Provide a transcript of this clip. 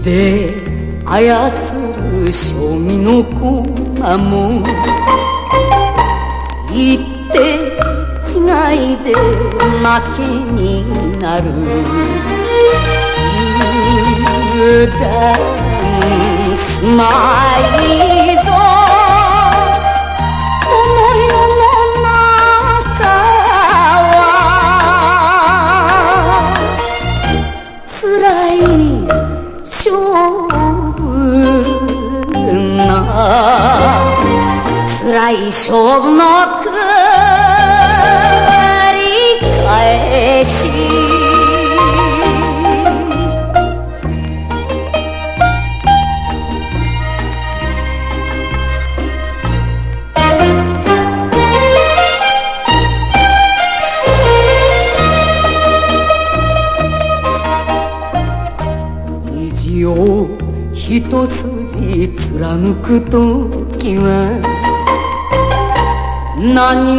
で操る将棋の駒も一手違いで負けになる。油断すまいぞこの世の中は辛い勝負な辛い勝負の繰り返し。意地を一筋貫くときは何